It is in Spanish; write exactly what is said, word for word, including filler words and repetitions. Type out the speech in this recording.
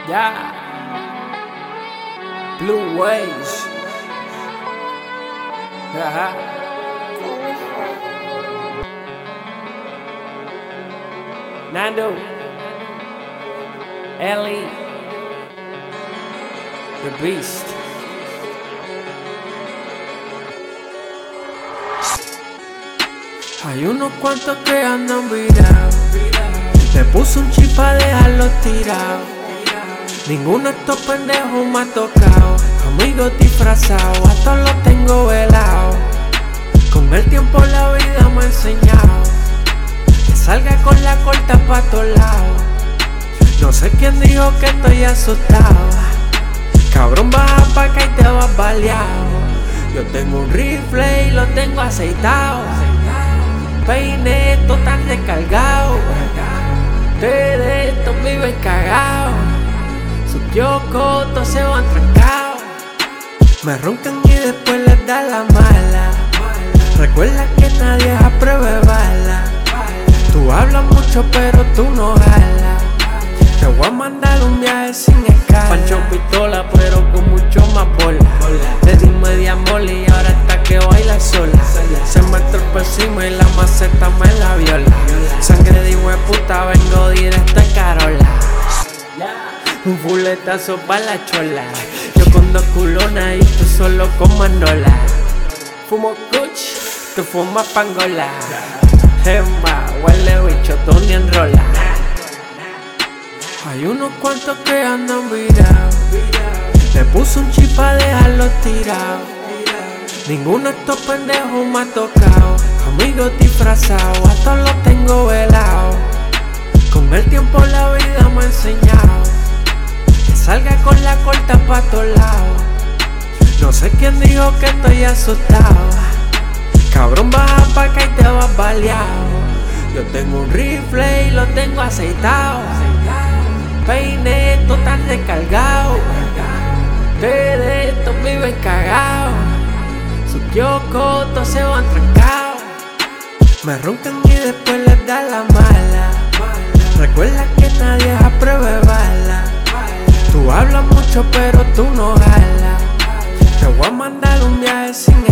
Yeah. Blue Waves. Ajá. Nando. Ellie. The Beast. Hay unos cuantos que andan virados. Le puse un chip pa' dejarlos tirados. Ninguno de estos pendejos me ha tocado. Amigos disfrazados, a todos los tengo velados. Con el tiempo la vida me ha enseñado que salga con la corta pa' todos lados. No sé quién dijo que estoy asustado. Cabrón, baja pa' acá y te vas baleado. Yo tengo un rifle y lo tengo aceitado. Peine, todo tan recargado. Ustedes de estos viven cagados. Sus kioscos todos se van trancados. Me roncan y después les da la mala. Recuerda que nadie es a prueba de bala. Tú hablas mucho pero tú no jalas. Te voy a mandar un viaje sin escala. Pancho pistola pero con mucho más bola. Le di media mole y ahora está que baila sola. Se me tropezó y la maceta me la viola. Sangre de hijo de puta, vengo directo de Carola. Un fuletazo pa' la chola. Yo con dos culonas y tú solo con manola. Fumo kuch, tú fumas pangola. Gemma, huele bicho, Tony enrola. Hay unos cuantos que andan virados. Le puse un chip pa' dejarlos tirados. Ninguno de estos pendejos me ha tocado. Amigos disfrazados, a todos los tengo velados. Con el tiempo la vida me ha enseñado que salga con la corta pa' todos lados. No sé quién dijo que estoy asustado. Cabrón, baja pa' acá y te vas baleado. Yo tengo un rifle y lo tengo aceitado. Peine, todo tan recargado. Ustedes de estos viven cagados. Sus kioscos todos se van trancados. Me roncan y después les da la mala. Recuerda que nadie es a prueba de bala. Tú hablas mucho pero tú no jalas. Te voy a mandar un viaje sin